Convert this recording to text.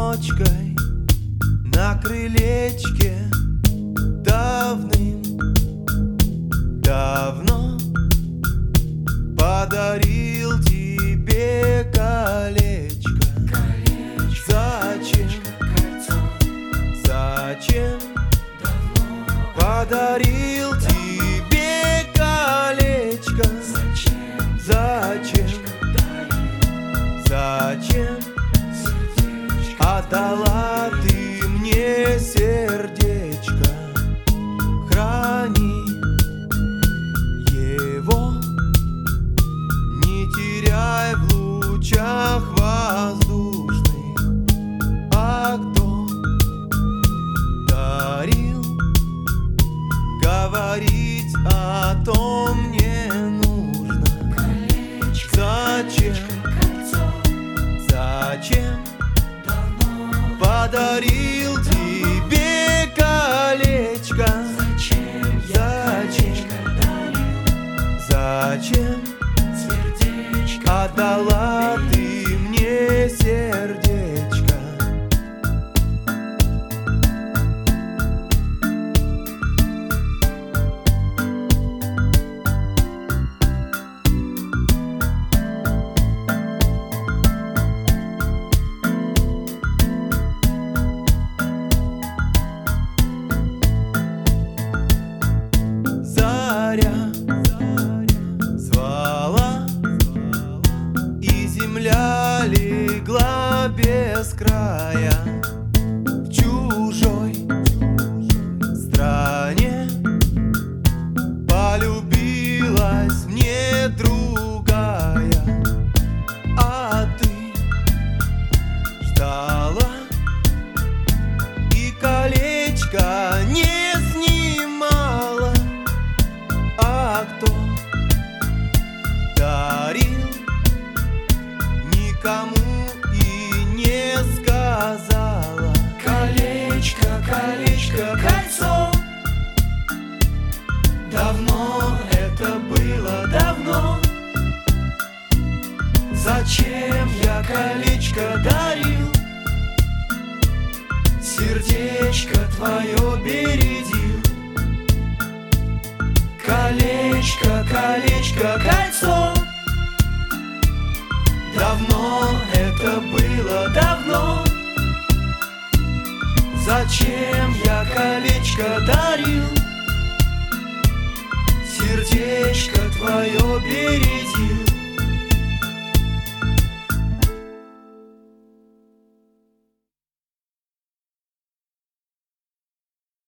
одиночкой на крылечке давным-давно подарил тебе колечко. Зачем? Зачем подарил тебе колечко? Зачем? Зачем отдала ты мне сердечко? Храни его, не теряй в лучах воздушных. А кто дарил, говорить о том не нужно. Зачем? Зачем подарил тебе колечко? Зачем? Зачем отдала ты мне сердечко? Земля легла без края в чужой стране. Полюбилась мне другая, а ты ждала и колечко не снимала. А кто дарил, никому и не сказала. Колечко, колечко, кольцо. Давно это было, давно. Зачем я колечко дарил? Сердечко твое бередил. Колечко, колечко, кольцо. Давно это было, давно. Зачем я колечко дарил? Сердечко твое бередил.